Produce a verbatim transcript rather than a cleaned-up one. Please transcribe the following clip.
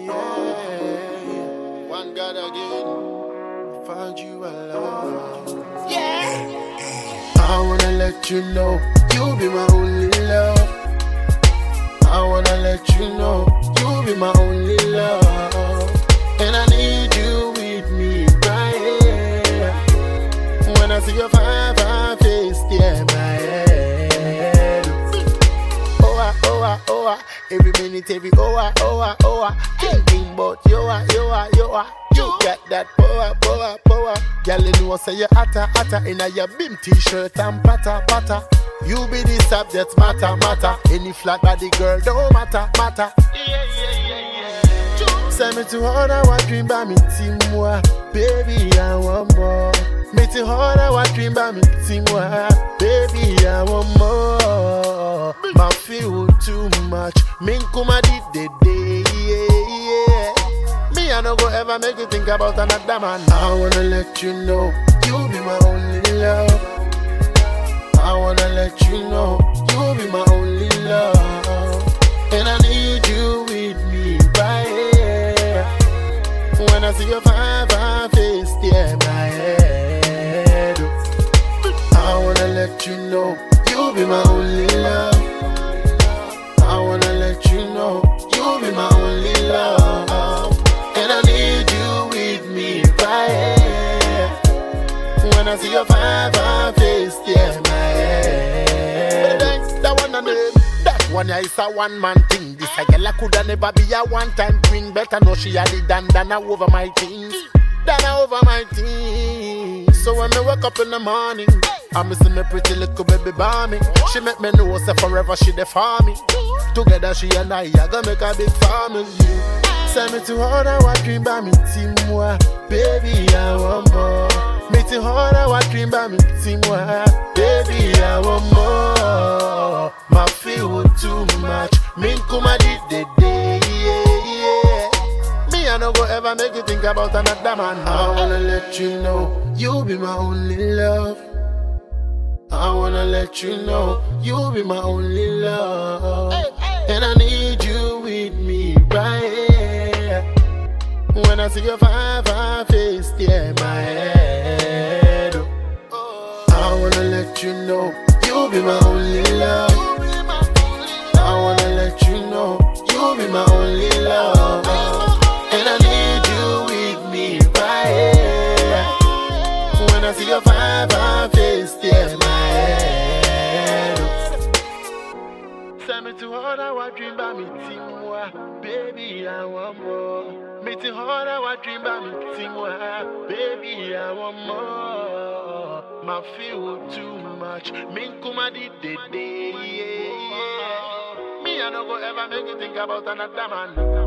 yeah. One God again, found you alone. Yeah. I wanna let you know, you be my only love. I wanna let you know, you be my only love. And I need you with me right here. When I see your fine, fine face, yeah, my head. Oh, ah, oh, ah, oh, ah. Every minute, every hour, hour, hour. Thinking about you, ah, you, ah, you, ah. You got that power, power, power. Girl, you know, say you hotter, hotter. In a your beam t-shirt and patter, patter. You be the subject, matter, matter. Any flat body girl, don't matter, matter. Yeah, yeah, yeah, yeah. Send me to order what dream by me, teamwa. Baby, I want more. Me to order what dream by me, teamwa. Baby, I want more. My feel too much. Min kuma di de de, yeah, yeah. Me, I no go ever make you think about another man. I wanna let you know, you be my only love. I wanna let you know, you be my only love. And I need you with me right here. When I see your fine, fine face, yeah, my head. I wanna let you know, you be my only love. I wanna let you know, you be my only love. And I need you with me right here. When I see your fine, fine face, yeah, my head. That one and name, that one is a one man thing. This a girl coulda never be a one time queen. Better know she had it done than over my things, than over my things. So when me wake up in the morning, I miss me pretty little baby balmy. She make me know say forever she there for me. Together she and I are gonna make a big family. Send me to order what dream by me teamwa. Baby, I want more. Me to order what dream by me teamwa. Baby, I want more. My feel too much. Min kuma di de de, yeah, yeah. Me, I no go ever make you think about another man. I wanna let you know, you be my only love. I wanna let you know, you be my only love. And I need you with me right here. When I see your fine, fine face, yeah, my head. I wanna let you know, you be my only love. I wanna let you know, you be my only love. And I need you with me right here. When I see your fine, fine face, yeah, my head. Send me to order what dream by me teamwa. Baby, I want more. Me to order what dream by me teamwa. Baby, I want more. My feel too much. Min kuma di de de, yeah, yeah. Me, I no go ever make you think about another man.